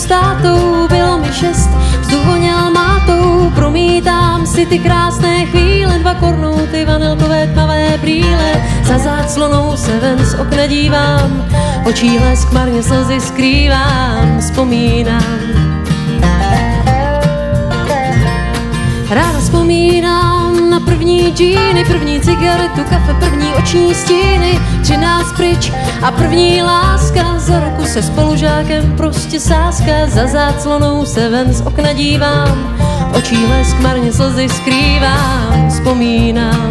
tátou, bylo mi 6, vzduch voněl mátou, promítám si ty krásné chvíle, 2 kornouty, vanilkové tmavé brýle, za záclonou se ven z okna dívám, očí lesk, marně slzy skrývám, vzpomínám. Ráda vzpomínám na první džíny, první cigaretu, kafe, první oční stíny, 13 pryč a první láska, za ruku se spolužákem prostě sáska, za záclonou se ven z okna dívám, očí lesk, marně slzy skrývám, vzpomínám.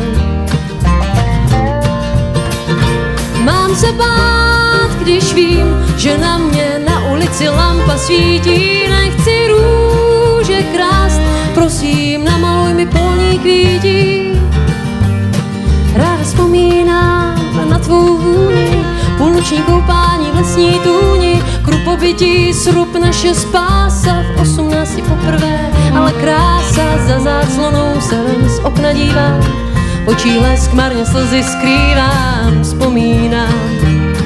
Mám se bát, když vím, že na mě na ulici lampa svítí, nechci růže krást, prosím, namaluj mi polní kvítí. Ráda vzpomínám na tvou vůni, půlnoční koupání v lesní tůni, krupobytí, srub, naše spása, v 18 poprvé, ale krása, za záclonou se ven z okna dívám, očí lesk, marně slzy skrývám, vzpomínám.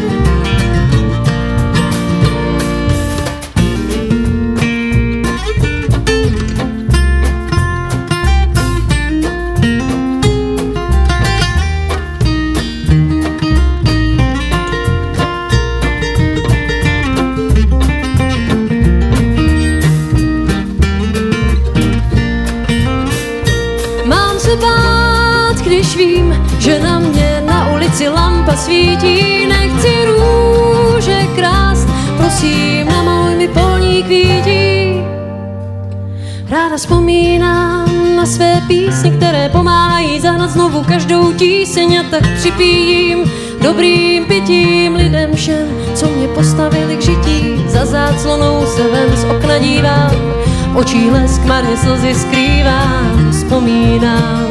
Když vím, že na mě na ulici lampa svítí, nechci růže krást, prosím, namaluj mi polní kvítí. Ráda vzpomínám na své písně, které pomáhají zahnat znovu každou tíseň, a tak připijím dobrým pitím lidem všem, co mě postavili k žití, za záclonou se ven z okna dívám, očí lesk, marně slzy skrývám, vzpomínám.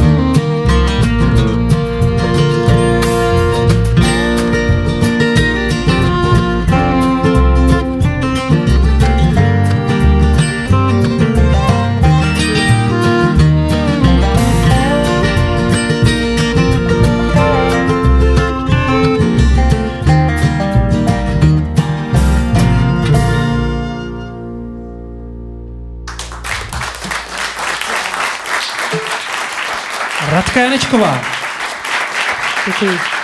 Radka Janečková. Děkuji.